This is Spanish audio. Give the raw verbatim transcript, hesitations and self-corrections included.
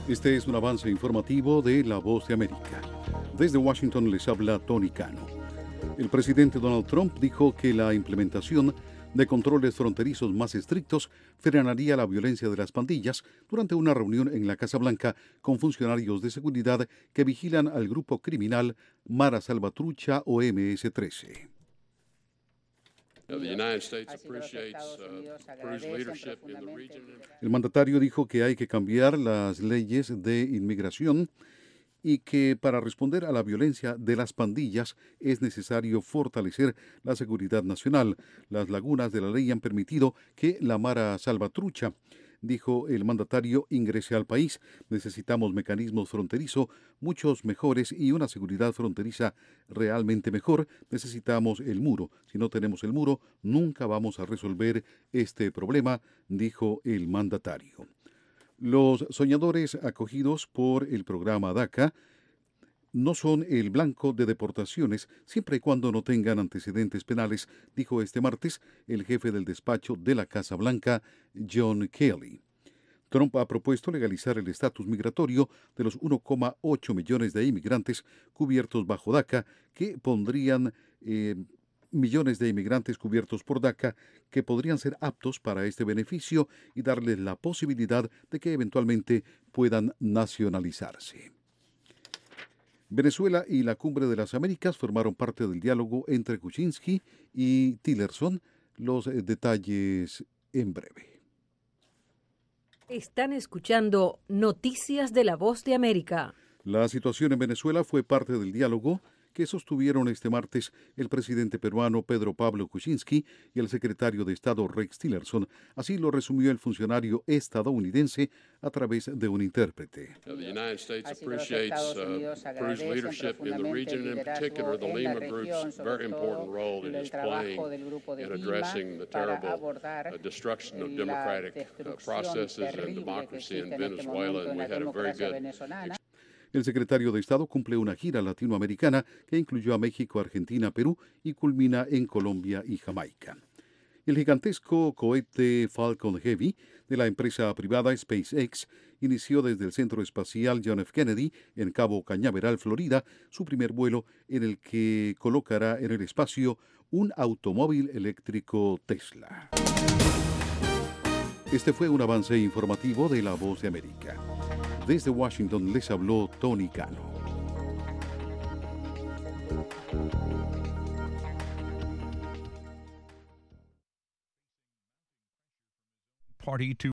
Este es un avance informativo de La Voz de América. Desde Washington les habla Tony Cano. El presidente Donald Trump dijo que la implementación de controles fronterizos más estrictos frenaría la violencia de las pandillas durante una reunión en la Casa Blanca con funcionarios de seguridad que vigilan al grupo criminal Mara Salvatrucha o eme ese trece. El mandatario dijo que hay que cambiar las leyes de inmigración y que para responder a la violencia de las pandillas es necesario fortalecer la seguridad nacional. Las lagunas de la ley han permitido que la Mara Salvatrucha, dijo el mandatario, ingrese al país. Necesitamos mecanismos fronterizos muchos mejores y una seguridad fronteriza realmente mejor. Necesitamos el muro. Si no tenemos el muro, nunca vamos a resolver este problema, dijo el mandatario. Los soñadores acogidos por el programa DACA no son el blanco de deportaciones siempre y cuando no tengan antecedentes penales, dijo este martes el jefe del despacho de la Casa Blanca, John Kelly. Trump ha propuesto legalizar el estatus migratorio de los uno coma ocho millones de inmigrantes cubiertos bajo DACA, que pondrían eh, millones de inmigrantes cubiertos por DACA que podrían ser aptos para este beneficio y darles la posibilidad de que eventualmente puedan nacionalizarse. Venezuela y la Cumbre de las Américas formaron parte del diálogo entre Kuczynski y Tillerson. Los detalles en breve. Están escuchando Noticias de La Voz de América. La situación en Venezuela fue parte del diálogo que sostuvieron este martes el presidente peruano Pedro Pablo Kuczynski y el secretario de Estado Rex Tillerson. Así lo resumió el funcionario estadounidense a través de un intérprete. The United States appreciates uh, Peru's leadership in the region, in particular the Lima Group's very important role it is playing in addressing the terrible uh, destruction of democratic uh, processes and democracy in Venezuela, and we had a very good El secretario de Estado cumple una gira latinoamericana que incluyó a México, Argentina, Perú y culmina en Colombia y Jamaica. El gigantesco cohete Falcon Heavy de la empresa privada SpaceX inició desde el Centro Espacial John F. Kennedy en Cabo Cañaveral, Florida, su primer vuelo en el que colocará en el espacio un automóvil eléctrico Tesla. Este fue un avance informativo de La Voz de América. Desde Washington les habló Tony Cano. Party to